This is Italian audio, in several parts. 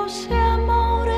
fosse amore,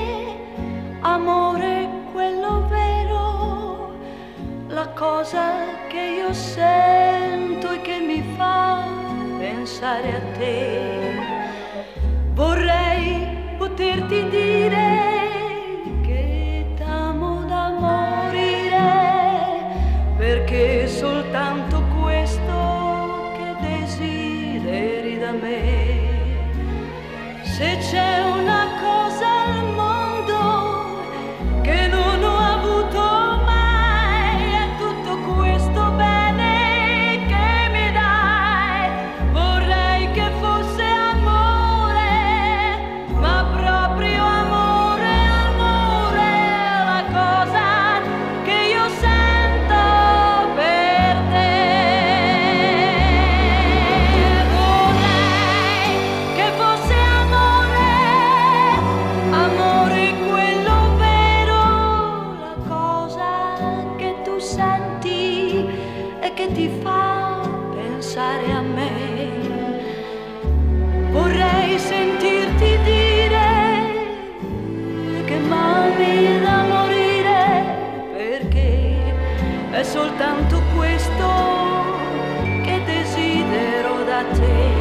amore quello vero, la cosa che io sento e che mi fa pensare a te. Vorrei poterti dire che t'amo da morire, perché è soltanto questo che desideri da me. Se c'è una cosa al mondo che non ho avuto mai, è tutto questo bene che mi dai. Vorrei che fosse amore, ma proprio amore, amore, la cosa che io sento per te. Vorrei che fosse amore quello vero, la cosa che tu senti e che ti fa pensare a me. Vorrei sentirti dire che m'ami da morire, perché è soltanto questo che desidero da te.